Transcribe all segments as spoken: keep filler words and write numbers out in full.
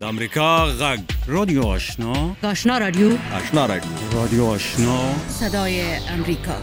د امریکا غږ رادیو آشنا آشنا رادیو آشنا رادیو رادیو آشنا صدای امریکا.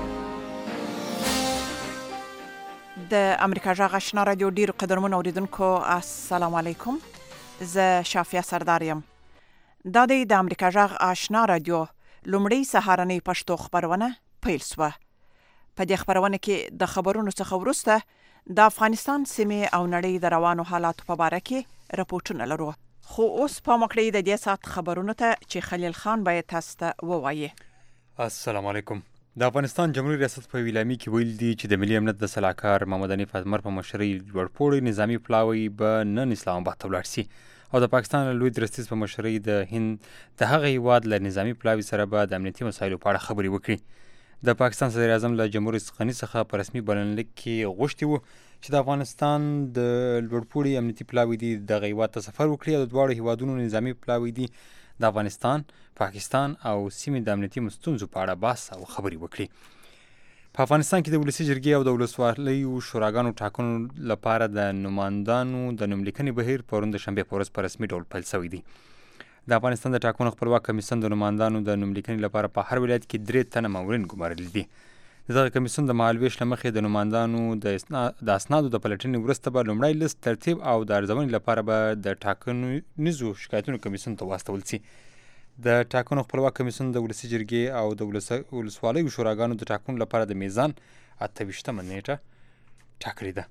د امریکا غږ آشنا رادیو ډیرو قدرمنو اوریدونکو السلام علیکم. زه شافیه سردار یم. دا د امریکا غږ آشنا رادیو لومړی سهارنۍ پښتو خبرونه پیل شوه. په دې خبرونه کې د خبرونو څخه وروسته د افغانستان سیمې او نړۍ د روانو حالاتو په اړه کې راپورټونه لرو. خو اوس په مکړې د دې سات خبرونو ته چې خلیل خان باید تاسو ته ووایي. السلام علیکم. د افغانستان جمهوریت ریاست په ویلامي کې ویل دي چې د ملي امنیت د سلاکار محمد حنیف اتمر په مشرۍ لوړپوړی نظامی پلاوی به نن اسلام آباد ته ولاړ شي او د پاکستان لوی درستیز په مشرۍ د هند د هغه هیواد له نظامی پلاوی سره به د امنیتي مسایلو په اړه خبرې وکړي. د پاکستان صدر اعظم له جمهوریت غني څخه په رسمي بلنلیک کې غوښتي وو چې د افغانستان د لوړپوړي امنیتي پلاوی دي دغه هیواد ته سفر وکړي او د دواړو هیوادونو نظامی پلاوی دي د افغانستان، پاکستان او سیمې د امنیتي ستونزو په اړه بحث او خبرې وکړي. په افغانستان کې د ولسي جرګې او د ولسوالیو شوراګانو ټاکنو لپاره د نمایندانو د نوملیکنې بهیر پرون د شنبې په ورځ په رسمي ډول پیل شوی دی. د افغانستان د ټاکنو خپلواک کمیسیون د نمایندانو د نوملیکنې لپاره په هر ولایت کې درې تنه مامورین ګمارلي دي. دغه کمیسیون د مهالویش له مخې د نمایندانو د اسنادو د پلټنې وروسته به لومړی لیست ترتیب او د ارزونې لپاره به د ټاکنیزو شکایتونو کمیسیون ته واستول شي. د ټاکنو خپلواک کمیسیون د ولسي جرګې او د ولسوالیو شوراګانو د ټاکنو لپاره د میزان اته ویشتمه نیټه ټاکلې ده.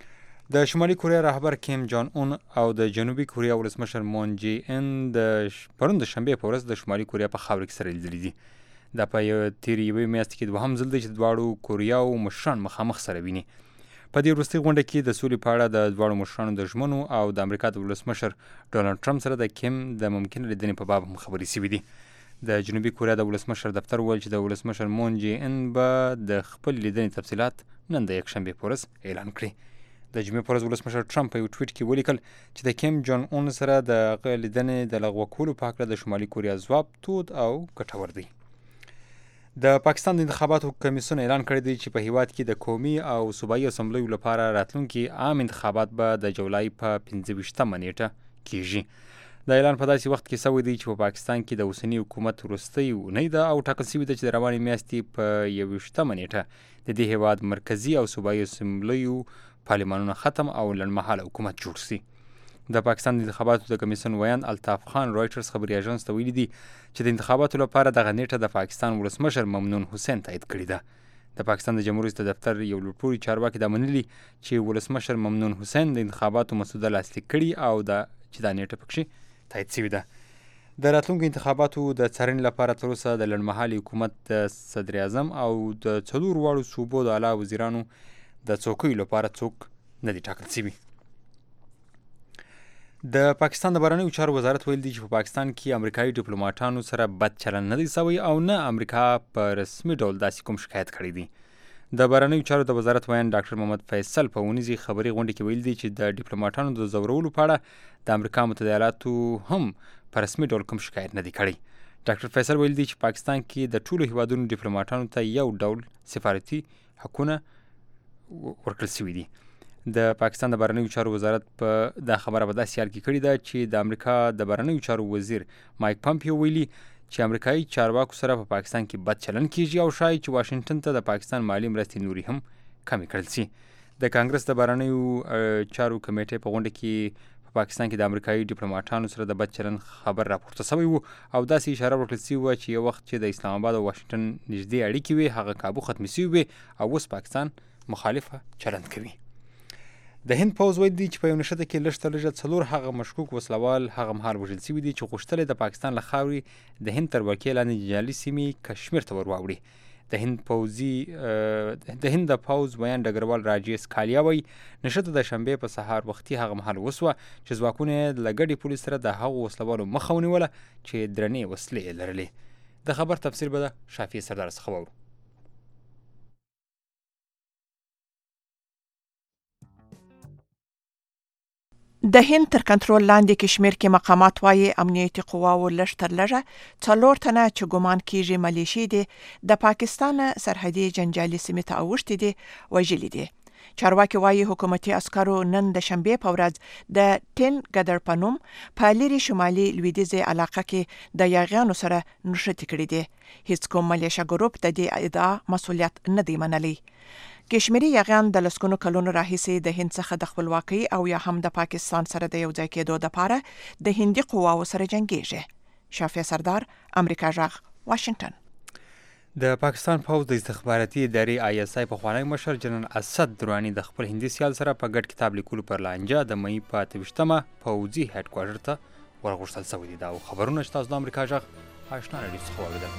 د شمالي کوریا رهبر کیم جان اون او د جنوبي کوریا ولسمشر مون جی ان د پرون د شنبې په ورځ د شمالي کوریا په خاوره کې سره لیدلي دي. دا په تیرې یوې میاشتې کې دوهم ځل دی چې دواړو کوریاو مشران مخامخ سره ویني. په دې وروستۍ غونډه کې د سولې په اړه د دواړو مشرانو د ژمنو او د امریکا د ولسمشر ډونالډ ټرمپ سره د کیم د ممکنه لیدنې په باب هم خبرې شوې دي. د جنوبي کوریا د ولسمشر دفتر وویل چې د ولسمشر مون جی ان به د خپل لیدنې تفصیلات نن د یکشنبې په ورځ اعلان کړي. د جمعې په ورځ ولسمشر ټرمپ په یو ټویټ کې ولیکل چې د کیم جان اون سره د هغه لیدنې د لغوه کولو په هکله د شمالي کوریا ځواب تود او ګټور دی. د پاکستان د انتخاباتو کمیسیون اعلان کړی دی چې په هیواد کې د قومي او صوبایي اسمبلیو لپاره راتلونکي عام انتخابات به د جولای په پنځه ویشتمه نیټه کیږي. دا اعلان په داسې وخت کې شوی دی چې په پاکستان کې د اوسني حکومت وروستۍ اونۍ ده او ټاکل شوې ده چې د روانې میاشتې په یوویشتمه نیټه د دې هیواد مرکزي او صوبایي اسمبلیو پارلمانونه ختم او لنډمهاله حکومت جوړ شي. د پاکستان د انتخاباتو د کمیسیون ویاند الطاف خان رایټرز خبري اژانس ته ویلي دي چې د انتخاباتو لپاره دغه نیټه د پاکستان ولسمشر ممنون حسین تایید کړې ده. د پاکستان د جمهوریت دفتر یو لوړپوړي چارواکي دا منلي چې ولسمشر ممنون حسین د انتخاباتو مسوده لاسلیک کړي او دا چې دا نیټه پکې تایید شوې ده. د راتلونکو انتخاباتو د څارنې لپاره تر اوسه د لنډمهالي حکومت د صدر اعظم او د څلورو واړو صوبو د اعلی وزیرانو د څوکیو لپاره څوک نه دي ټاکل شوي. د پاکستان د بهرنیو چارو وزارت ویل دی چې په پاکستان کې امریکایي ډیپلوماټانو سره بد چلند نه دی شوی او نه امریکا په رسمي ډول داسې کوم شکایت کړی دی. د بهرنیو چارو د وزارت ویاند ډاکټر محمد فیصل په اونیزې خبري غونډه کې ویل دی چې د ډیپلوماټانو د ځورولو په اړه د امریکا متحده ایالاتو هم په رسمي ډول کوم شکایت نه دی کړی. ډاکټر فیصل ویل دی چې پاکستان کې د ټولو هیوادونو ډیپلوماټانو ته یو ډول سفارتي حقونه ورکړل شوي دي. د پاکستان د بهرنیو چارو وزارت په دا خبره په داسې حال کې کړې ده چې د امریکا د بهرنیو چارو وزیر مایک پامپیو ویلي چې امریکایي چارواکو سره په پاکستان کې بد چلند کیږي او شایي چې واشنګټن ته د پاکستان مالي مرستې نورې هم کمې کړل شي. د کانګرس د بهرنیو چارو کمیټې په غونډه کې په پاکستان کې د امریکایي ډیپلوماټانو سره د بد چلند خبر راپورته شوی و او داسې اشاره ورکړل شوې وه چې یو وخت چې د اسلام آباد او واشنګټن نږدې اړیکې وې هغه کابو ختمې شوې وې او اوس پاکستان مخالفه چلند کوي. د هند پوځ ویل دی چې په یو نښته کې لږ تر لږه څلور هغه مشکوک وسلوال هغه مهال وژل شوي دي چې غوښتل د پاکستان له خاورې د هند تر ولکې لاندې جنجالي سیمې کشمیر ته ور واوړي. د هند پوځي د هند د پوځ ویاند ډګروال راجیس کالیا وایي نښته د شنبې په سهار وختي هغه مهال وسوه چې ځواکونه یې له ګډې پولې سره د هغو وسلوالو مخه ونیوله چې درنې وسلې یې لرلې. د خبر تفسیر به د شافیه سردار څخه واورو. د هند تر کنټرول لاندې کشمیر کې مقامات وايي امنیتي قواو لږ تر لږه څلور تنه چې ګمان کیږي ملیشي دي د پاکستان سرحدي جنجالي سیمې ته اوښتي دي وژلي دي. چارواکي وایي حکومتي عسکرو نن د شنبه په ورځ د ټین ګدر په نوم په لري شمالي لویدیځه علاقه کې د یاغیانو سره نښتې کړې دي. هیڅ کوم ملیشه ګروپ د دې ادعا مسؤلیت نه دی منلی. کشمیري یاغیان د لسګونو کلونو راهیسې د هند څخه د خپلواکۍ او یا هم د پاکستان سره د یو ځای کېدو لپاره د هندي قواو سره جنګیږي. شافیه سردار، امریکا جغ، واشنگټن. د پاکستان پوځ د استخباراتي ادارې آی اس آی پخوانی مشر جنرال اسد درانی د خپل هندي سیال سره په ګډ کتاب لیکلو پر لانجه د مئی په اته ویشتمه پوځي هډ کوارټر ته ورغورځول شوي دي. دا خبرونه چې تاسو د امریکا جغ آشنا راډیو څخه واورېدل.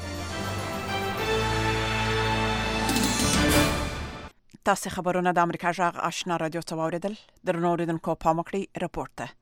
تاسو خبرونه د امریکا جغ آشنا راډیو څخه واورېدل. درنو اوریدونکو پام وکړئ رپورټ ته.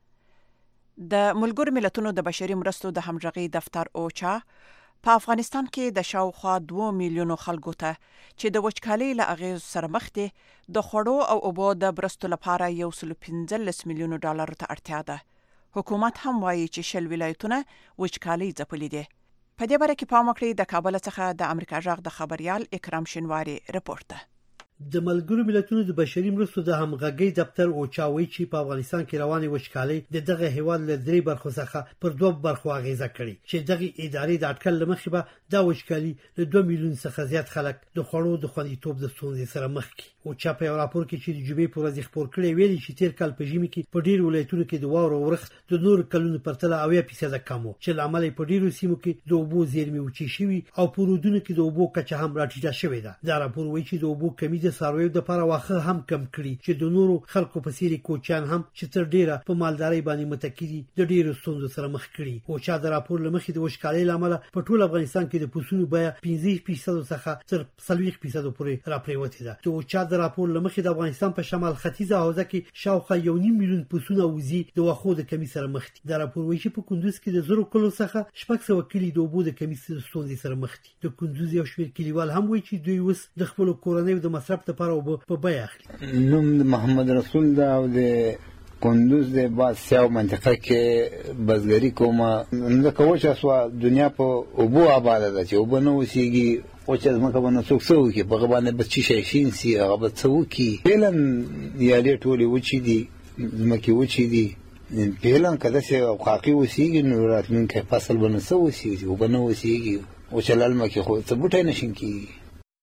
د ملګرو ملتونو د بشري مرستو د همغږي دفتر اوچا په افغانستان کې د شاوخوا دوه میلیونو خلکو ته چې د وچکالۍ له اغیز سره مخ دي د خوړو او اوبو د برستو لپاره یو سل پنځلس میلیونو ډالر ته اړتیا ده. حکومت هم وایي چې شل ولایتونه وچکالۍ ځپلي دي. په دې باره کې پام وکړئ. د کابل څخه د امریکا جغ د خبريال اکرام شینواری رپورټ ده. د ملګرو ملتونو د بشري مرستو د همغږي دفتر اوچا وایي چې په افغانستان کې روانې وچکالۍ د دغه هیواد له درې برخو څخه پر دوه برخو اغیزه کړې چې دغه ادارې د اټکل لمخې به دا وچکالي له دوه میلیون څخه زیات خلک د خوړو د خوندیتوب د ستونزې سره مخ کړي. اوچا په یو راپور کې چې د جمعې په ورځ خبر کړی ویلي چې تیر کال په ژمي کې په ډیرو ولایتونو کې د واورو ورښت د نور کلونو پرتله اویا فیصد کم و چې لامل په ډیرو سیمو کې د اوبو زیرمې وچې شوي او په رودونو کې د اوبو کچه هم راټیټه شوې ده. دا راپور وایي چې د اوبو کمی د څارویو د لپاره واخه هم کم کړي چې د نورو خلکو په څیر کوچیان هم چې تر ډیره په مالداري باندې متکی دي د ډیرو ستونزو سره مخ کړي. اوچا د راپور لمخې د وشکالۍ لامل په ټول افغانستان کې د پوسونو بیه پنځه فیصد څخه تر څلوېښت فیصد پورې راپریوتې ده. د اوچا د راپور لمخې د افغانستان په شمال ختیځه حوزه کې شاوخوا یو نیم میلیون پوسونه وزي د واخو د کمی سره مخ دي. د راپور وایي چې په کندوز کې د زرو کلو څخه شپږ سوه کلی د اوبو د کمی ستونزې سره مخ دي. د کندوز یو شمېر کلیوال هم وایي چې دوی اوس د خپل کورنۍ د مصرف لپاره اوبه په بیه اخلي. نوم محمد رسول دا او د کندوز د باز سیاو منطقه کې بزګری کومه نو کوچا سو دنیا په اوبو آباده ده چې اوبه نو وسیږي او چې زمکه باندې څوک څو کې په غوانه بس چی شي شین سي هغه به څو کې فعلا یا لې ټولې وچی دي زمکه وچی دي فعلا کله چې حقيقي وسیږي نو راتلونکي فصل باندې څو وسیږي او باندې وسیږي او چې لالمه کې خو څه بوټي نشین کې.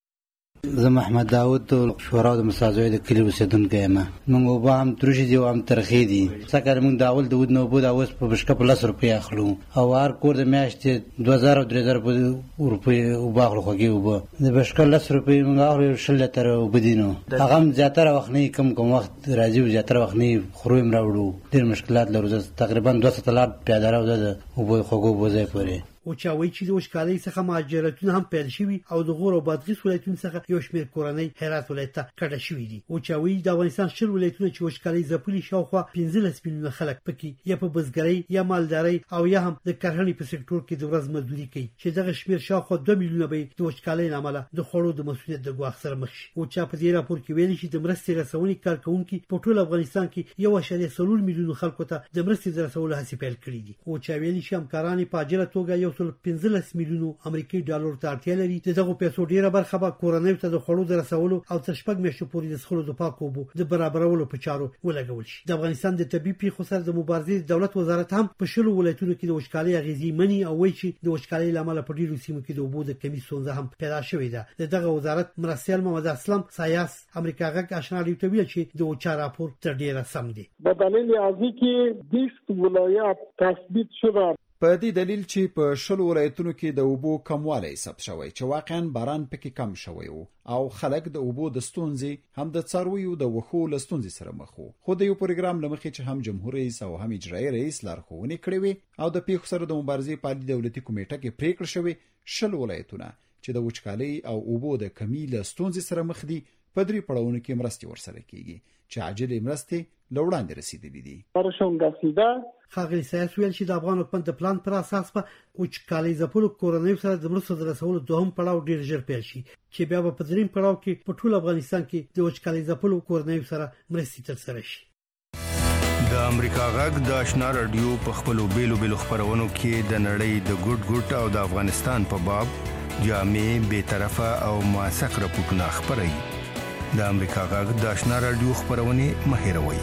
زه محمد داوود شورا د مساجد د کلی اوسیدونکی یم. موږ وبا هم ترشي دي او هم ترخی دي څنګه موږ داول د ود نو بود اوس په بشکه په لس روپۍ اخلو او هر کور د میاشتې دوه زره او درې زره روپۍ وباخلو خوږي وب د بشکه لس روپۍ موږ اخلو شل تر وبدینو هغه زیاتره وخت نه کم کم وخت راځي زیاتره وخت نه خرویم راوړو ډیر مشکلات لرو. تقریبا دوه سوه لار پیاده راو ده وب خوږو بوزای پورې. او چاوي چې د وشکالۍ څخه مهاجرتونه هم پیل شوي او د غور او بادغیس ولایتونو څخه یو شمېر کورنۍ هرات ولایت ته کډه شوي دي. او چاوي د افغانستان شل ولایتونه چې وشکالۍ ځپلي شاوخوا پنځلس میلیونه خلک پکې یا په بزګرۍ یا مالدارۍ او یا هم د کرهڼې په سکتور کې د ورځ مزدوري کوي چې دغه شمېر شاوخوا دوه میلیونه به د وشکالۍ لامل د خوړو د مسؤلیت د ګواښ سره مخ شي. او چا په دې راپور کې ویلي چې د مرستې رسونې کارکونکي په ټول افغانستان کې یو اشاریه څلور میلیونه خلکو ته د مرستې د رسولو هڅې پیل کړې دي. او چا ویلي چې همکاران په اجره توګه یو سل پنځلس میلیونو امریکایي ډالر ته اړتیا لري. دغه پیسو ډیره برخه به کورنیو ته د خوړو د رسولو او تر شپږ میاشتو پورې د څښلو د پاکو اوبو د برابرولو په چارو ولګول شي. د افغانستان د طبي پیښو سره د مبارزې د دولت وزارت هم په شلو ولایتونو کې د وچکالۍ اغېزې مني او وایي چې د وچکالۍ لامل په ډیرو سیمو کې د اوبو د کمی ستونزه هم پیدا شوې ده. د دغه وزارت مرستیال محمد اسلم سایاس امریکا غږ آشنا راډیو ته ویل چې د اوچا راپور تر ډیره سم دی. په دلیل ازي کې بیست ولایت تثبیت شوه په دې دلیل چې په شل ولایتونو کې د اوبو کموالی ثبت شوی چې واقعا باران پکې کم شوی وو او خلک د اوبو د ستونزې هم د څارویو د وښو له ستونزې سره مخ وو. خو د یو پروګرام له مخې چې هم جمهور رئیس او هم اجرایي رئیس لارښوونې کړې وې او د پیښو سره د مبارزې په عالي دولتي کمیټه کې پریکړه شوې شل ولایتونه چې د وچکالۍ او اوبو د کمی له ستونزې سره مخ دي په درې پړاوونو کې مرستې ورسره کیږي چې عاجلې مرستې له وړاندې رسیدلې دي. ښاغلي سایاس ویل چې د افغان حکومت د پلان پر اساس په وچکالۍ ځپلو کورنیو سره د مرستو د رسولو دوهم پړاو ډیر ژر پیل شي چې بیا په دریم پړاو کې په ټول افغانستان کې د وچکالۍ ځپلو کورنیو سره مرستې ترسره شي. د امریکا غږ د آشنا رادیو په خپلو بیلو بیلو خبرونو کې د نړۍ د ګډ ګډ او د افغانستان په باب جامع، بے طرفه او موثق راپورټونه خپروي. د امریکا غږ د آشنا رادیو خبرونه مهیروي.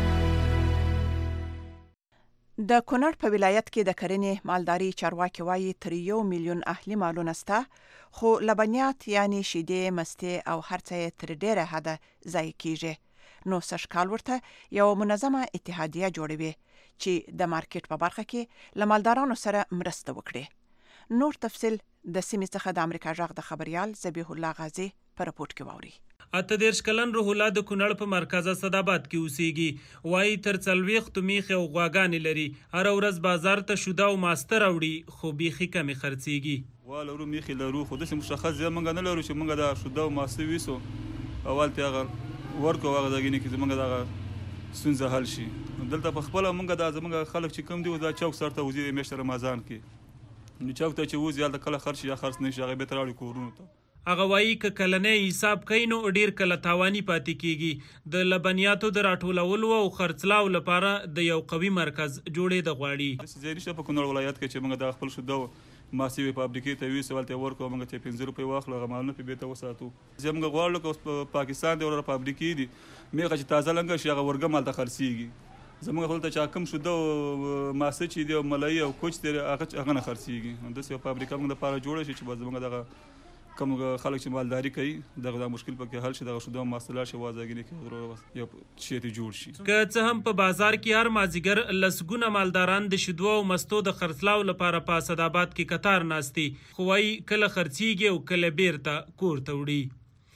د کونړ په ولایت کې د کرنې مالداري چارواکي وایي تر یو میلیون اهلي مالونه سته، خو لبنیات یعنی شیدې، مستې او هر څه یې تر ډیره حده ضایع کیږي. نو سږکال ورته یو منظمه اتحادیه جوړوي چې د مارکیټ په برخه کې له مالدارانو سره مرسته وکړي. نور تفصیل د سیمې څخه د امریکا غږ د خبريال ذبیح الله غازی په رپورت کې واوري. اته دیرش کلن روح الله د کونړ په مرکز صداباد کې اوسېږي. وایي تر څلوېښتو میخې او غواګانې لري. هره ورځ بازار ته شوده او ماسته راوړي، خو بیخي کمې خرڅېږي. وا لرو میخې لرو، خو داسې مشخص ځای موږ نه لرو چې موږ دا شوده او ماسته ویسو اول ته هغه ورکو هغه دغې نه کې زموږ دغه ستونزه حل شي. دلته په خپله موږ دا زموږ خلک چې کوم دي دا چوک سر ته وځي د میاشتې رمضان کې، نو چوک ته چې وځي هلته کله خرڅ شي یا خرڅ نه شي هغه بېرته راوړي کورونو ته. هغه وایي که کلنی حساب کوي نو ډیر کله تاواني پاتې کیږي. د لبنیاتو د راټولولو او خرڅلاو لپاره د یو قوي مرکز جوړېدل غواړي. ځای نشته په کونړ ولایت کې چې موږ د خپل شوده ماسیوي فابریکې ته ویسو ولته ورکو موږ ته پنځه روپۍ واخلو هغه مالونه په بیرته وساتو. زموږ غواړو که پاکستان دی ور فابریکې دي میغه چې تازه لنګ شي هغه ورګه مال ته خرڅيږي. زموږ خپل ته چا کم شوده ماسه چې دی او ملای او کوچ دی هغه هغه نه خرڅيږي. د سیو فابریکه موږ لپاره جوړه شي چې زموږ دغه کوم خلک چې مالداري کوي دغه د مشکل پکې حل شي، دغه شوده ماسله شي وازګینه کې یو شی ته جوړ شي. که څه هم په بازار کې هر مازیګر لسګونه مالداران د شیدو او مستو د خرڅلاو لپاره په صداباد کې قطار ناستي، خو وايي کله خرڅيږي او کله بیرته کور ته وړي.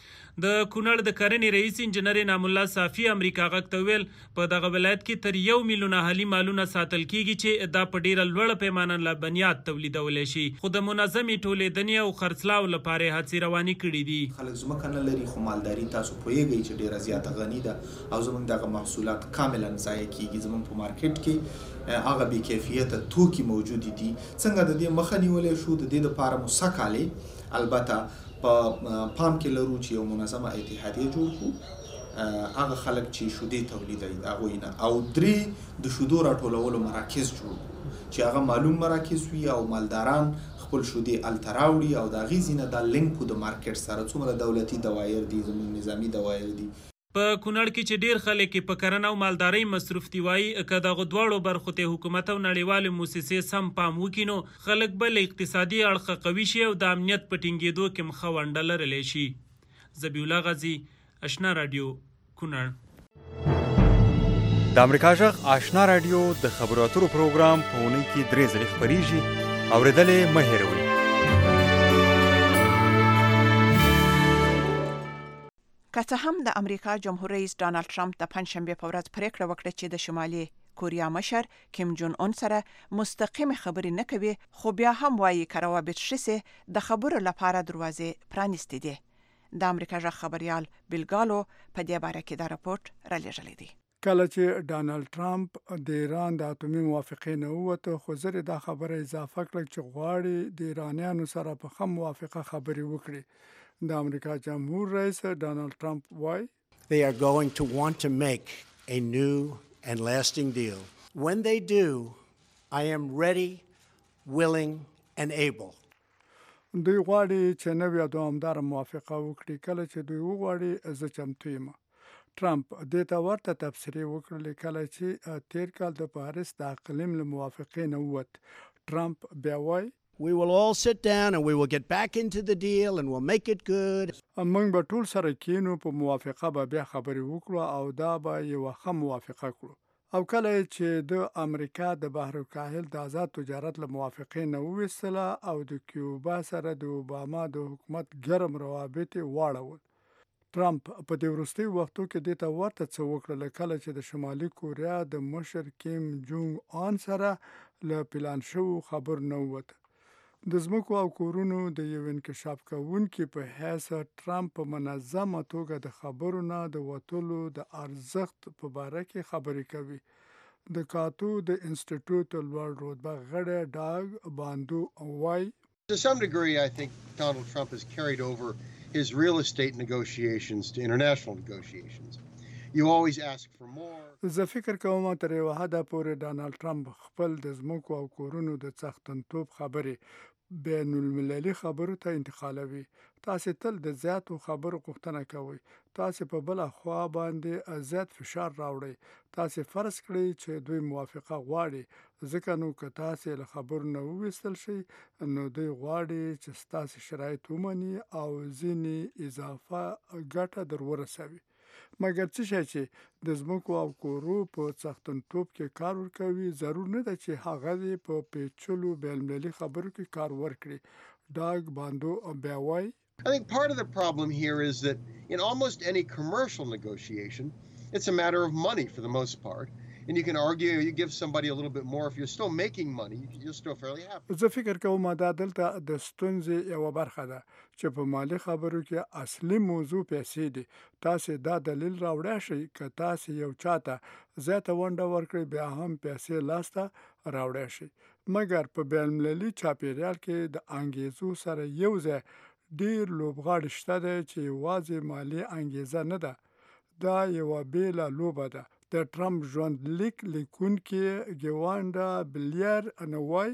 د کونړ د کرنې رئیس انجنیر نام الله صافي امریکا غږ ته ویل په دغه ولایت کې تر یو میلیون اهلي مالونه ساتل کیږي چې دا په ډیره لوړه پیمانه لبنیات تولیدولی شي، خو د منظمې ټولېدنې او خرڅلاو لپاره هڅې روانې کړي دي. خلک ځمکه نه لري خو مالداري تاسو پوهیږئ چې ډیره زیاته غني ده او زموږ دغه محصولات کاملا ضایع کیږي. زموږ په مارکیټ کې هغه بې کیفیته توکي موجود دي. څنګه د دې مخه نیولی شو؟ د دې لپاره مو سږکال البته په پام کې لرو چې یو منظمه اتحادیه جوړ کړو، هغه خلک چې شودې تولیدوي د هغوی نه، او درې د شودو راټولولو مراکز جوړ کړو چې هغه معلوم مراکز وي او مالداران خپل شودې هلته راوړي او د هغې ځینه دا لینک د مارکیټ سره څومره دولتي دوایر دي زموږ نظامي دوایر دي. په کونړ کې چې ډیر خلک په کرنه او مالدارۍ مصروف دي، وایي که دغه دواړو برخو ته حکومت او نړیوالې موسسې سم پام وکړي نو خلک به له اقتصادي اړخه قوي شي او د امنیت په ټینګېدو کې مخه ونډه لرلی شي. ذبیح الله غازی، آشنا رادیو، کونړ. د امریکا غږ آشنا رادیو د خبرو اترو پروګرام په اونۍ کې درې ځلې خپریږي، اورېدل یې مه هېروئ. که څه هم د امریکا جمهور رئیس ډانلډ ټرمپ د پنځشنبې په ورځ پریکړه وکړه چې د شمالي کوریا مشر کیم جون اون سره مستقیم خبرې نه کوي، خو بیا هم وایي که روابط ښه سي د خبرو لپاره دروازې پرانیستې دي. د امریکا غږ خبريال بیلګالو په دې باره کې دا راپورټ را لېږلی دی. کله چې ډانلډ ټرمپ د ایران د اټومي موافقې نه ووته، خو زه دا خبره اضافه کړه چې غواړي د ایرانیانو سره په ښه موافقه خبرې وکړي. د امریکا جمهور رئیس ډانلډ ټرمپ وایي They are going to want to make a new and lasting deal. When they do, I am ready, willing and able. دوی غواړي چې نوې او دوامداره موافقه وکړي. کله چې دوی وغواړي زه چمتو یم. ټرمپ دې ته ورته تبصرې وکړلې کله چې تیر کال د پاریس د اقلیم له موافقې نه ووت. ټرمپ بیا وایي We will all sit down and we will get back into the deal and we'll make it good. موږ به ټول سره کینو، په موافقه به بیا خبرې وکړو او دا به یوه ښه موافقه کړو. او کله چې د امریکا د بحر الکاهل د آزاد تجارت له موافقې نه وویستله او د کیوبا سره د اوباما د حکومت ګرم روابط یې واړول. ټرمپ په دې وروستیو وختو کې دې ته ورته څه وکړله کله چې د شمالي کوریا د مشر کیم جونګ آن سره له پلان شوو خبر نه ووت. د ځمکو او کورونو د یو انکشاف کوونکي په حیث ټرمپ په منظمه توګه د خبرو نه د وتلو د ارزښت په باره کې خبرې کوي. د کاتو د انسټیټیوټ لوړ رتبه غړی ډاګ باندو وایي To some degree, I think Donald Trump has carried over his real estate negotiations to international negotiations. You always ask for more. زه فکر کوم تر یو حده پورې ډانلډ ټرمپ خپل د ځمکو او کورونو د څښتنتوب خبرې بین المللي خبرو ته انتقالوي. تاسو تل د زیاتو خبرو غوښتنه کوئ. تاسو په بل خوا باندې زیات فشار راوړئ. تاسو فرض کړئ چې دوی موافقه غواړي، ځکه نو که تاسو له خبرو نه وویستل شي نو دوی غواړي چې ستاسو شرایط ومني او ځینې اضافه ګټه در ورسوي. مګر څه شی چې د ځمکو او کورو په څښتنتوب کې کار ورکوي، ضرور نه ده چې هغه دې په پیچلو بین المللي خبرو کې کار ورکړي. ډاګ باندو بیا وایي I think part of the problem here is that in almost any commercial negotiation, it's a matter of money for the most part. And you can argue, you give somebody a little bit more, if you're still making money, you're still fairly happy. زه فکر کوم دا دلته د ستونزې یوه برخه ده چې په مالي خبرو کې اصلي موضوع پیسې دي. تاسې دا دلیل راوړی شئ که تاسې یو چاته زیاته ونډه ورکړئ بیا هم پیسې لاسته راوړی شئ. مګر په بین المللي چاپیریال کې د انګیزو سره یو ځای ډیر لوبغاړي شته دی چې یوازې مالي انګیزه نه ده، دا یوه بیله لوبه ده. د ټرمپ ژوندلیک لیکونکي ګوانډا بلیر انوای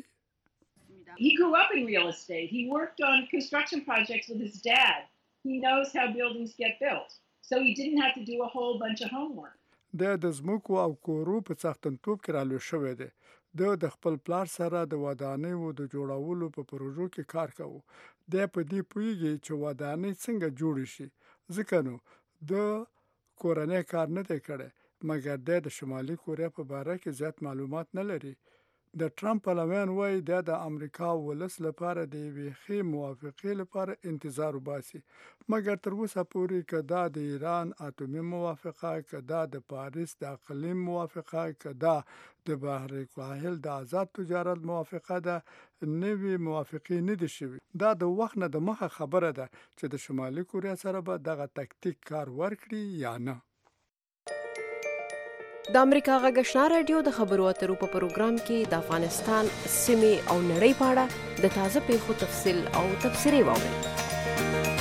He grew up in real estate. He worked on construction projects with his dad. He knows how buildings get built. So he didn't have to do a whole bunch of homework. د د ځمکو او کورو په څښتنتوب کې رالوی شوی دی. د د خپل پلار سره د ودانیو د جوړولو په پروژو کې کار کوو. د په دې پوهیږي چې ودانۍ څنګه جوړې شي، ځکه نو د کورنۍ کار نه دی کړی، مګر د شمالي کوریا په باره کې زیات معلومات نه لري. د ټرمپ پلویان وایي دا د امریکا ولس لپاره د یوې ښې موافقې لپاره انتظار وباسي. مګر تر اوسه پورې که دا د ایران اتومي موافقه، که دا د پاریس د اقلیم موافقه، که دا د بحر الکاهل د آزاد تجارت موافقه ده، نوې موافقې نه دي شوي. دا د وخت نه د مخه خبره ده چې د شمالي کوریا سره به دغه تکتیک کار ورکړي یا نه. د امریکا غږ آشنا رادیو د خبرو اترو په پروګرام کې د افغانستان سیمې او نړۍ په اړه د تازه پیښو تفصیل او تبصرې واورئ.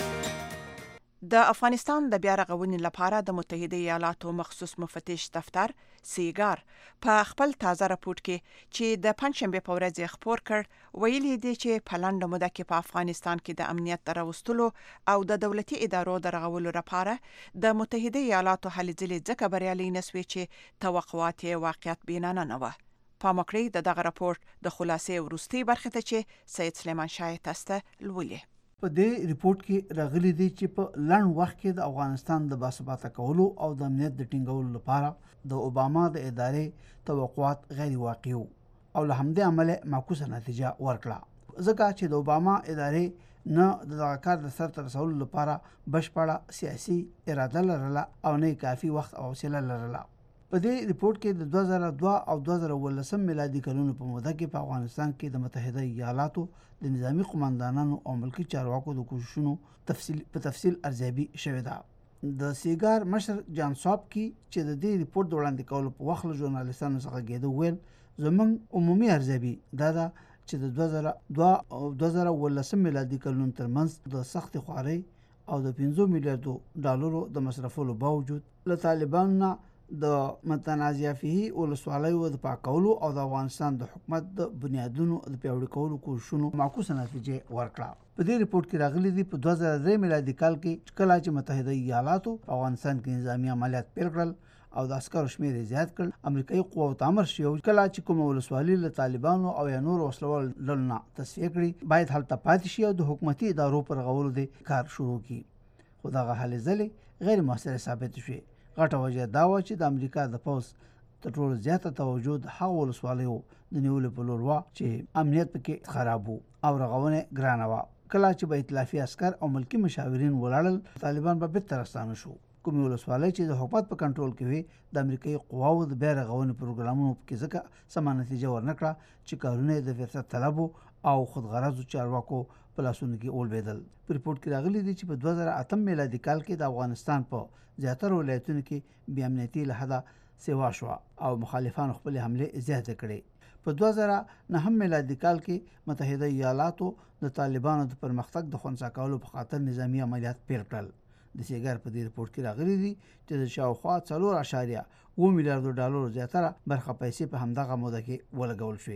د افغانستان د بیا رغونې لپاره د متحده ایالاتو مخصوص مفتش دفتر سیګار په خپل تازه راپورټ کې چې د پنځشنبه په ورځ خپور کړ ویلي دی چې په لنډه موده کې په افغانستان کې د امنیت د راوستلو او د دولتي ادارو د رغولو لپاره د متحده ایالاتو هلې ځلې ځکه بریالي نسوي چې توقعات یې واقعیت بینانه نه وه. پام وکړئ د دغه راپورټ د خلاصې وروستۍ برخې ته چې سید سلیمان شاه تاسو ته لولي. په دې ریپورت کې راغلي دي چې په لنډ وخت کې د افغانستان د باثباته کولو او د امنیت د ټینګولو لپاره د اوباما د ادارې توقعات غیر واقعي او له همدې عمله معکوسه نتیجه ورکړه، ځکه چې د اوباما ادارې نه د دغه کار د سرته رسولو لپاره بشپړه سیاسي اراده لرله او نه کافي وخت او حوصله لرله. په دې ریپورت کې د دوه زره دوه او دوه زره اوولسم میلادي کلونو په موده کې په افغانستان کې د متحده ایالاتو د نظامی قوماندانانو او ملکی چارواکو د کوششونو تفصیل په تفصیل ارزیابي شوې ده. د سیګار مشر جان ساپکی چې د دې ریپورت وړاندې کولو په وخت له ژورنالیستانو څخه کېده ویل زموږ عمومي ارزیابي دا ده چې د دوه زره دوه او دوه زره اوولسم میلادي کلونو ترمنځ د سخت خوارۍ او د پنځه میلیارډو ډالرو د مصرفولو باوجود له طالبانو نه د متنازعه فيه ولسوالیو د پاکولو او د افغانستان د حکومت د بنیادونو د پیاوړي کولو کوششونو معکوسه نتیجه ورکړه. په دې ریپورت کې راغلي دي په دوه زره درې میلادي کال کې کله چې متحده ایالاتو په افغانستان کې نظامی عملیات پیل کړل او د عسکرو شمیر زیات کړ، امریکایي قواو امر شو کله چې کوم ولسوالي له طالبانو او یا نور وسلوال ډلونه تصفیه کړي باید هلته پاتې شي او د حکومتي ادارو پر غولو د کار شروع کړي. خو دغه هلې ځلې غیر موثره ثابت شوې. غټه وجه دا و چې د امریکا د پوز تر ټولو زیاته توجه د هغو ولسوالیو د نیولو په لور وه چې امنیت پکې خراب و او رغونه ګرانه وه. کله چې به ائتلافي عسکر او ملکی مشاورین ولاړل، طالبان به بیرته راستانه شو. کومې ولسوالۍ چې د حکومت په کنټرول کې وي د امریکایي قواو د بیا رغونې پروګرامونو کې ځکه سمه نتیجه ورنکړه چې کارونه د فرصت طلبو او خودغرضو چارواکو په لاسونو کې اولبېدل. په ریپورت کې راغلي دي چې په دوه زره اتم میلادي کال کې د افغانستان په زیاتره ولایتونو کې بې امنیتي له حده سیوا شوه او مخالفانو خپلې حملې زیاتې کړې. په دوه زره نهم میلادي کال کې متحده ایالاتو د طالبانو د پرمختګ د خنثی کولو په خاطر نظامی عملیات پیل کړل. د سیګار په دې ریپورت کې راغلي دي چې د شاوخوا څلور اعشاریه اووه میلیارډ ډالرو زیاتره برخه پیسې په همدغه موده کې ولګول شوې.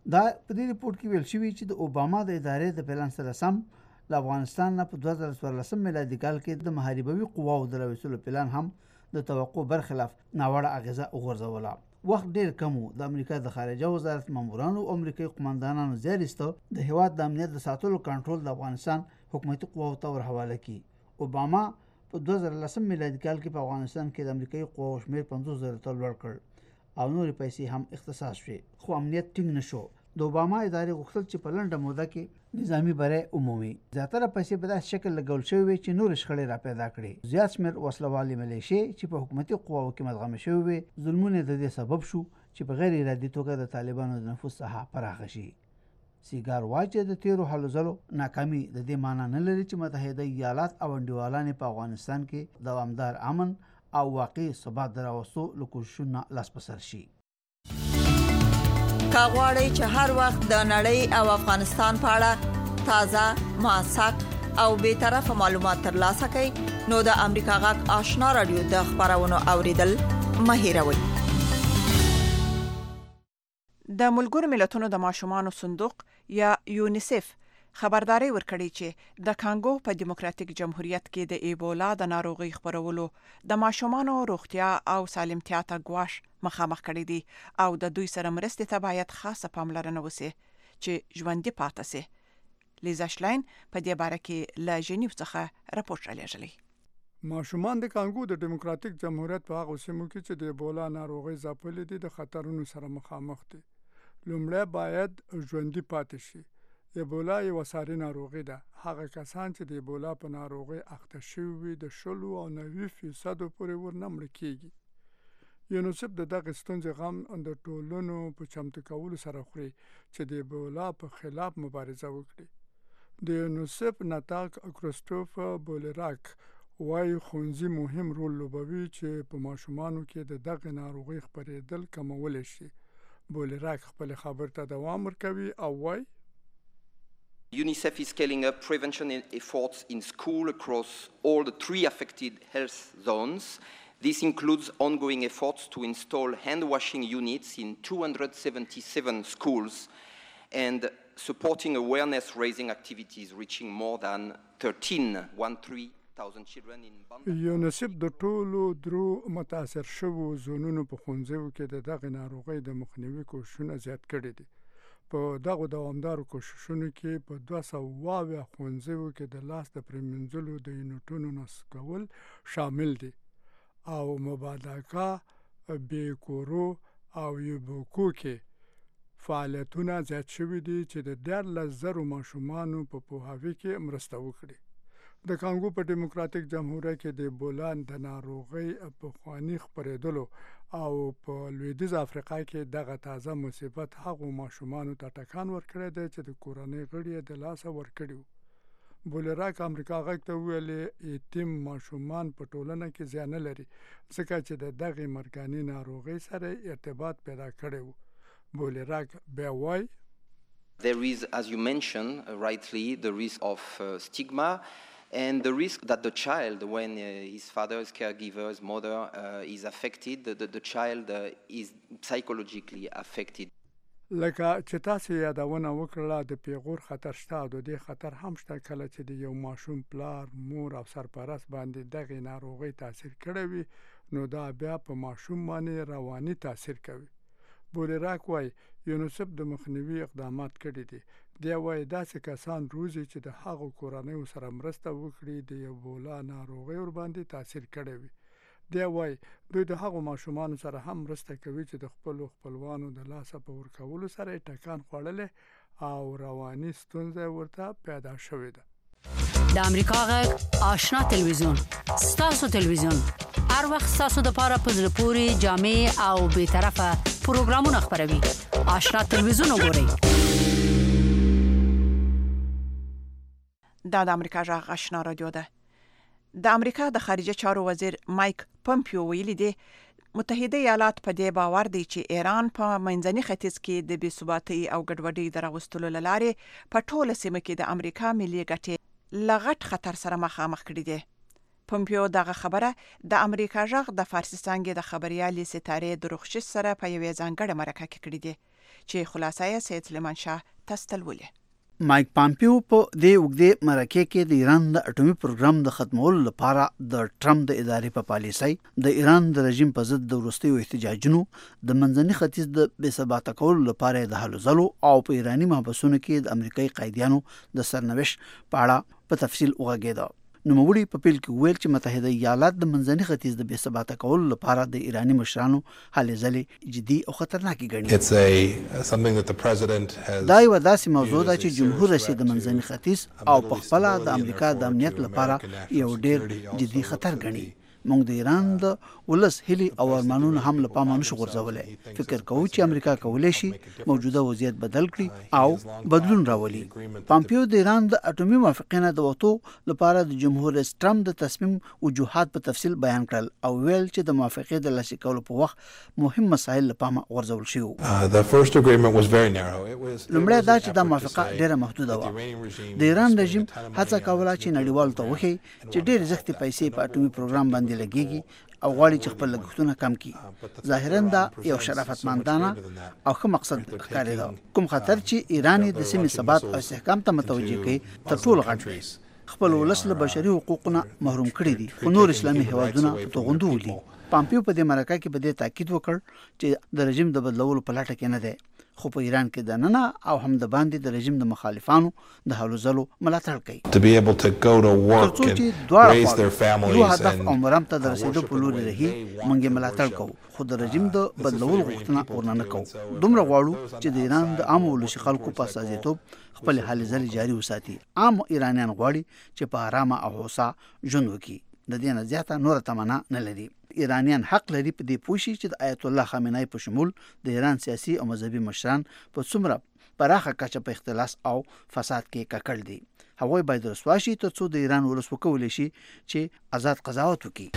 دا په دې ریپورت کې ویل شوی چې د اوباما د ادارې د پلان سره سم د افغانستان نه په دوه زره څوارلسم میلادي کال کې د محاربوي قواو د راوستلو پلان هم د توقع برخلاف ناوړه اغیزه وغورځوله. وخت ډیر کم و. د امریکا د خارجه وزارت مامورانو او امریکایي قومندانانو زیاریسته د هیواد د امنیت د ساتلو کنټرول د افغانستان حکومتي قواو ته ورحواله کی. اوباما په دوه زره لسم میلادي کال کې په افغانستان کې د امریکایي قواو شمیر پنځوس زره ته لوړ کړ او نورې پیسې هم اختصاص شوې، خو امنیت ټینګ نشو. د اوباما ادارې غوښتل چې په لنډه موده کې نظامی بری عمومي. زیاتره پیسې په داسې شکل لګول شوې وي چې نور شخړې را پیدا کړي. زیات شمېر وسلوالې ملیشې چې په حکومتي قواو کې مدغمې شوې وي، ظلمونه د دې سبب شو چې په غیر ارادي توګه د طالبانو د نفوذ څخه پراخه شي. سیګار وایي چې د تیرو هلو ځلو ناکامي د دې معنی نه لري چې متحده ایالات او انډیوالان په افغانستان کې دوامدار امن او واقعي ثبات دراوستو له کوششونو لاس په سر شي. کاغواړی چې هر وخت د نړۍ او افغانستان په اړه تازه، موثق او به طرفه معلومات ترلاسه کړئ نو د امریکا غږ آشنا رادیو د خبرونو اوریدل مه هیروئ. د ملګرو ملتونو د ماشومانو صندوق یا یونیسف خبرداري ورکړي چې د کانګو په دیموکراتیک جمهوریت کې د ایبولا د ناروغي خپرولو د ماشومانو روغتیا او سالمتیا ته ګواښ مخامخ کړي دي او د دوی سره مرستې ته باید خاصه پاملرنه وشي چې ژوندي پاتې شي. لیزا شلاین په دې باره کې له ژنیو څخه راپور رالیږلی. ماشومان د کانګو د دیموکراتیک جمهوریت په هغه سیمو کې چې د ایبولا ناروغي ځپلې دي د خطرونو سره مخامخ دي. لومړی باید ژوندي پاتې شي. ایبولا یو ساري ناروغي ده. هغه کسان چې د ایبولا په ناروغي اخته شوي وي د شلو او نوي فیصدو پورې ورنه مړه کیږي. یونیسف د دغه ستونزې غم د ټولنو په چمتو کولو سره خوري چې د ایبولا په خلاف مبارزه وکړي. د یونیسف نتاق کریستوفر بولراک وايي ښوونځي مهم رول لوبوي چې په ماشومانو کې د دغه ناروغي خپرېدل کمولی شي. بولراک خپل خبر ته دوام ورکوي او وايي UNICEF is scaling up prevention efforts in school across all the three affected health zones. This includes ongoing efforts to install hand washing units in two hundred seventy-seven schools and supporting awareness raising activities reaching more than thirteen thousand children in Bangladesh. یونیسف د ټولو درو متاثر شوو زونونو په ښوونځیو کې د دغه ناروغۍ د مخنیوي کوششونه زیات کړي دي. په دغه دوامدارو کوششونو کې په دوه سوه اویا ښوونځیو کې د لاس د پرېمنځلو د یونټونو نصب کول شامل دي او مبادکا بیکورو او یوبوکو کې فعالیتونه زیات شوي دي چې د دیارلس زرو ماشومانو په پوهاوي کې مرسته وکړي. د کانګو په دیموکراتیک جمهوریت کې د ایبولا د ناروغۍ په خواني خپرېدلو او په لویدیځ افریقا کې دغه تازه مصیبت هغو ماشومانو ته ټکان ورکړی دی چې د کورنۍ غړي د لاسه ورکړي وو. بولراک امریکا غږ ته وویل یتیم ماشومان په ټولنه کې زیان نه لري ځکه چې د دغې مرګاني ناروغۍ سره ارتباط پیدا کړی وو. بولراک بیا وایي There is, as you mentioned uh, rightly, the risk of uh, stigma and the risk that the child, when uh, his father's caregiver, his mother uh, is affected, the, the, the child uh, is psychologically affected. لکه چې تاسو یادونه وکړه د پیغور خطر شته او د دې خطر هم شته کله چې د یو ماشوم پلار، مور او سرپرست باندې دغه ناروغي تاثیر کړی وي نو دا بیا په ماشوم باندې رواني تاثیر کوي. بولراک وايي یونیسف د مخنیوي اقدامات کړي دي. دی وايي داسې کسان روزي چې د هغو کورنیو سره مرسته وکړي د ایبولا ناروغۍ ورباندې تاثیر کړی وي. دی وايي دوی د هغو ماشومانو سره هم مرسته کوي چې د خپلو خپلوانو د لاسه په ورکولو سره ټکان خوړلی او رواني ستونزه ورته پیدا شوې ده. د امریکا غږ آشنا تلویزیون ستاسو تلویزیون هر وخت ستاسو د پاره په زړه پورې جامع او به طرفه پروګرامونه خبروي. آشنا تلویزیون وګورئ. دا د امریکا غږ آشنا رادیو ده. د امریکا د خارجه چارو وزیر مایک پومپیو ویلي دی متحده ایالات په دې باور دی چې ایران په منځني ختیځ کې د بې ثباتۍ او ګډوډۍ د راوستلو لارې په ټوله سیمه کې د امریکا ملي ګټې لغټ خطر سره مخامخ کړي دي. پومپیو دغه خبره د امریکا غږ د فارسي څانګې د خبريالې ستاره دروغشش سره په یوې ځانګړې مرکه کې کړې دي چې خلاصه یې سید سلیمان شاه تستلولې. مایک پامپیو په دې وګړي مرکه کې د ایران د اټومي پروګرام د ختمولو لپاره د ټرمپ د ادارې په پالیسۍ د ایران د رژیم په ضد د وروستیو احتجاجونو د منځني ختیځ د بې ثباته کولو لپاره د هلو ځلو او په ایراني محبسونو کې د امریکایي قیدیانو د سرنوشت په اړه په تفصیل وغږېده. نوموړي په پیل کې ویل چې متحده ایالات د منځني ختیځ د بې ثباته کولو لپاره د ایراني مشرانو هلې ځلې جدي او خطرناکې ګڼي. دا یوه داسې موضوع ده چې جمهور رئیس د منځني ختیځ او په خپله د امریکا د امنیت لپاره یو ډېر جدي خطر ګڼي. موږ د ایران د ولس هیلي او ارمانونه هم له پامه نشو غورځولی. فکر کوو چې امریکا کولی شي موجوده وضعیت بدل کړي او بدلون راولي. پامپیو د ایران د اټومي موافقې نه د وتو لپاره د جمهور رئیس ټرمپ د تصمیم وجوهات په تفصیل بیان کړل او ویل چې د موافقې د لاسلیک کولو په وخت مهم مسایل له پامه غورځول شوي وو. لومړی دا چې دا موافقه ډېره محدوده وه. د ایران رژیم هڅه کوله چې نړیوالو ته وښیي چې ډېرې زښتې پیسې په اټومي پروګرام باندې لګیږي او غواړي چې خپل لګښتونه کم کړي. ظاهرا دا یو شرافتمندانه او ښه مقصد ښکارېده. کوم خطر چې ایران د سیمې ثبات او استحکام ته متوجه کوي تر ټولو غټ دی. خپل ولس له بشري حقوقو نه محروم کړي دي خو نور اسلامي هیوادونه په توغندو ولي. پامپیو په دې مرکه کې په دې تاکید وکړ چې د رژیم د بدلولو په لټه کې نه دی خو په ایران کې د ننه او هم د باندې د رژیم د مخالفانو د هلو ځلو ملاتړ کوي. ترڅو چې دواړه یو هدف او مرام ته د رسېدو په لوري رهي موږ یې ملاتړ کوو خو د رژیم د بدلولو غوښتنه ورنه نه کوو. دومره غواړو چې د ایران د عامو ولسي خلکو په استازیتوب خپل هلې ځلې جاري وساتي. عام ایرانیان غواړي چې په ارامه او هوسا ژوند وکړي. د دې نه زیاته نوره تمنا نه لري. ایرانیان حق لري په دې پوه شي چې د آیت الله خامنه‌ای په شمول د ایران سیاسي او مذهبي مشران په څومره پراخه کچه په اختلاس او فساد کې ککړ دي. هغوی باید رسوا شي تر څو د ایران ولس وکولی شي چې آزاد قضاوت وکړي.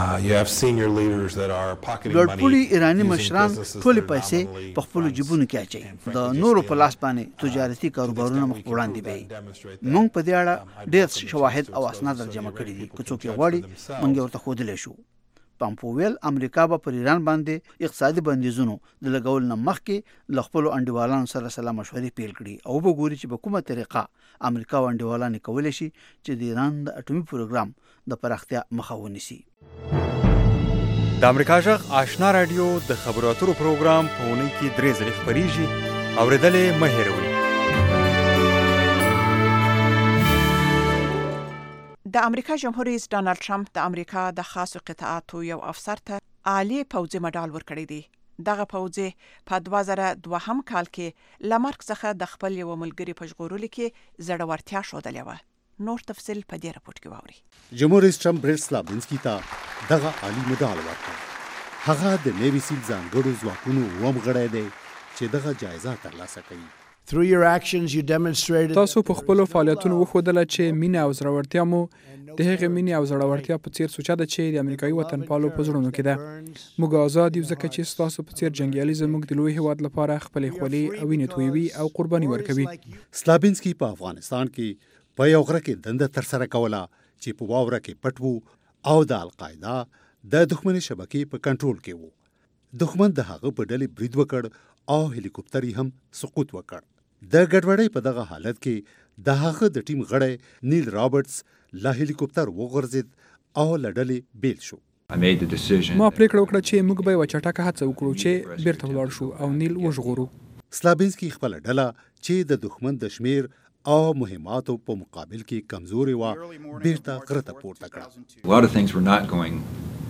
لوړپوړي ایراني مشران ټولې پیسې په خپلو جیبونو کې اچوي. د نورو په لاس باندې تجارتي کاروبارونه مخ په وړاندې بیایي. موږ په دې اړه ډېر شواهد او اسناد جمع کړي دي. که څوک یې غواړي موږ یې ورته ښودلی شو. پامپویل امریکا به پر ایران باندې اقتصادي بندیزونو د لګول نه مخکې له خپلو انډیوالانو سره سلا مشورې پیل کړي او وګوري چې په کومه طریقه امریکا او انډیوالان کولی شي چې د ایران د اټومي پروګرام د پراختیا مخه ونیسي. د امریکا غږ آشنا رادیو د خبرو اترو پروګرام په اونۍ کې درې ځلې خپریږي. اورېدلې مه هېروئ. د امریکا جمهور رئیس ډانلډ ټرمپ د امریکا د خاصو قطاعاتو یو افسر ته عالی پوځي مډال ورکړی دی. دغه پوځي په دوه زره دوهم کال کې له مرګ څخه د خپل یو ملګري په ژغورلو کې زړورتیا ښودلې وه. نور تفصیل په دې راپورټ کې واورئ. جمهور رئیس ټرمپ بریټ سلابینسکي ته دغه عالی مډال ورکړ. هغه د نیوي سیل ځانګړو ځواکونو اووم غړی دی چې دغه جایزه ترلاسه کوي. Through your actions, you demonstrated تاسو په خپلو فعالیتونو وښودله چې مینه او زړورتیا مو د هغې مینې او زړورتیا په څیر سوچه ده چې د امریکایي وطنپالو په زړونو کې ده. موږ آزاد یو ځکه چې ستاسو په څیر جنګیالي زموږ د لوی هېواد لپاره خپلې خولې او وینې تویوي او قرباني ورکوي. سلابینسکي په افغانستان کې په یو غره کې دنده ترسره کوله چې په واوره کې پټ وو او د القاعده د دښمني شبکې په کنټرول کې وو. دښمن د هغه په ډلې برید وکړ او هلیکوپتر یې هم سقوط وکړ. د ګډوډۍ په دغه حالت کې د هغه د ټیم غړی نیل رابرټس له هلیکوپتر وغورځېد او له ډلې بیل شو. ما پریکړه وکړه چې موږ به یوه چټکه هڅه وکړو چې بیرته ولاړ شو او نیل وژغورو. سلابینسکي خپله ډله چې د دښمن د شمیر او مهماتو په مقابل کې کمزورې وه بیرته غره ته پورته کړه.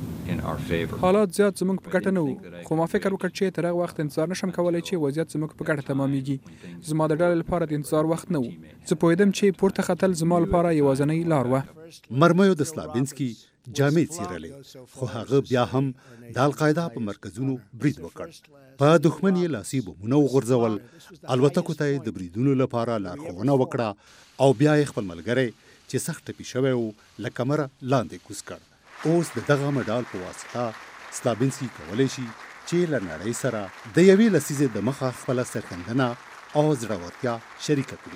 حالات زیات زموږ په ګټه نه وو خو ما فکر وکړ چې تر هغه وخت انتظار نشم کولی چې وضعیت زموږ په ګټه تمامیږي. زما د ډلې لپاره د انتظار وخت نه و. زه پوهېدم چې پورته ختل زما لپاره یوازینۍ لار وه. مرمیو د سلابینسکي جامې څیرلې خو هغه بیا هم د القاعده په مرکزونو برید وکړ. په دښمن یې لاسي بمونه وغورځول. الوتکو ته یې د بریدونو لپاره لارښوونه وکړه او بیا یې خپل ملګری چې سخت ټپي شوی و له کمره لاندې کوز کړ. اوس د دغه مډال په واسطه سلابینسکي کولی شي چې له نړۍ سره د یوې لسیزې د مخه خپله سرښندنه او زړورتیا شریکه کړي.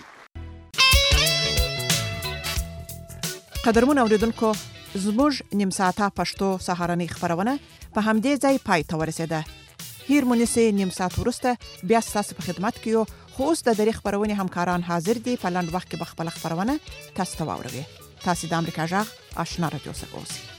قدرمن اوریدونکو زموږ نیم ساعته پښتو سهارنۍ خبرونه په همدې ځای پای ته ورسېده. هیر مونسه نیم ساعت ورسته بیا ستاسو په خدمت کې یو. خو اوس د درې خبرونې همکاران حاضر دي په لاند وخت کې بخپل خبرونه تاسو ته واوروي. تاسو د امریکا جغ آشنا رادیو څخه اوسئ.